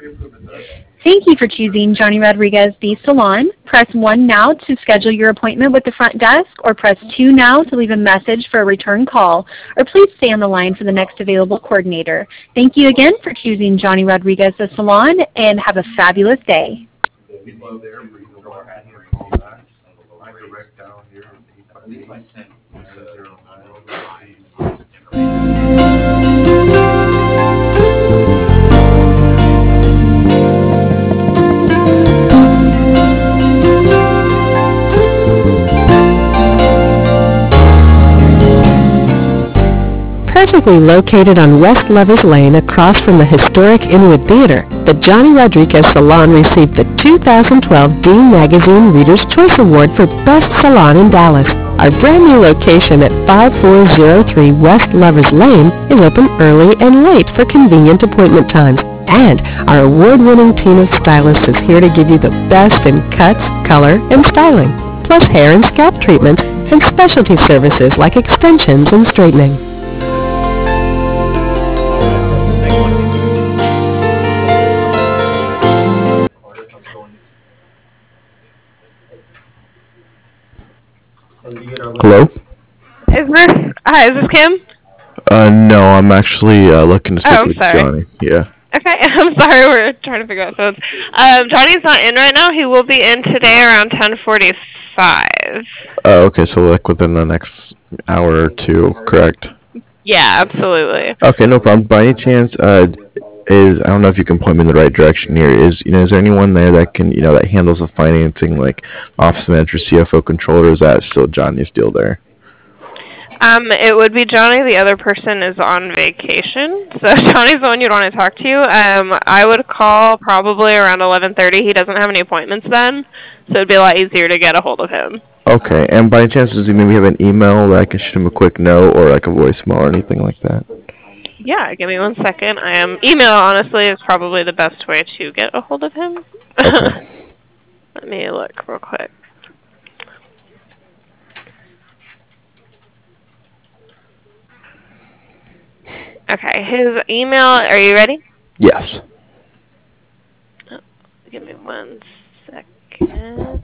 Thank you for choosing Johnny Rodriguez the Salon. Press 1 now to schedule your appointment with the front desk, or press 2 now to leave a message for a return call, or please stay on the line for the next available coordinator. Thank you again for choosing Johnny Rodriguez the Salon, and have a fabulous day. Perfectly located on West Lovers Lane across from the historic Inwood Theater, the Johnny Rodriguez Salon received the 2012 Dean Magazine Reader's Choice Award for Best Salon in Dallas. Our brand new location at 5403 West Lovers Lane is open early and late for convenient appointment times. And our award-winning team of stylists is here to give you the best in cuts, color, and styling, plus hair and scalp treatments and specialty services like extensions and straightening. Hello? Is this Kim? No, I'm actually looking to speak I'm with sorry. Johnny. Yeah. Okay, I'm sorry, we're trying to figure out phones. Johnny's not in right now. He will be in today around 10:45. Okay, so like within the next hour or two, correct? Yeah, absolutely. Okay, no problem. By any chance, I don't know if you can point me in the right direction here. Is there anyone there that can, that handles the financing, like office manager, CFO, controller? Or is that still Johnny's deal there? It would be Johnny. The other person is on vacation, so Johnny's the one you'd want to talk to. I would call probably around 11:30. He doesn't have any appointments then, so it'd be a lot easier to get a hold of him. Okay, and by any chance, does he maybe have an email that I can shoot him a quick note or like a voicemail or anything like that? Yeah, give me 1 second. Email, honestly, is probably the best way to get a hold of him. Okay. Let me look real quick. Okay, his email, are you ready? Yes. Oh, give me 1 second.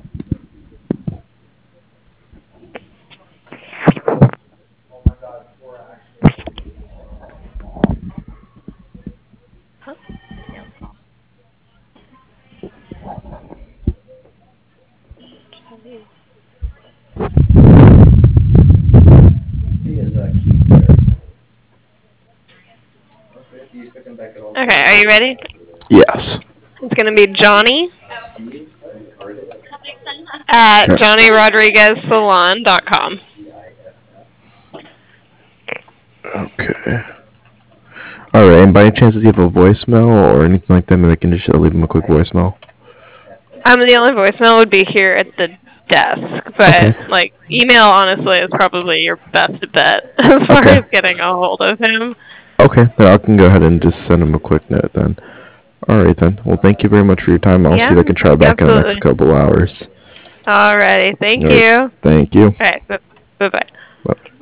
Okay, are you ready? Yes. It's going to be Johnny at JohnnyRodriguezSalon.com. Okay. All right, and by any chance, does he have a voicemail or anything like that? Maybe I can just leave him a quick voicemail. The only voicemail would be here at the desk, but email honestly is probably your best bet as far as getting a hold of him. Okay, then I can go ahead and just send him a quick note then. All right then. Well, thank you very much for your time. I'll see if I can try back in the next couple hours. Alrighty, thank you. you. Thank you. All right, bye-bye. Bye.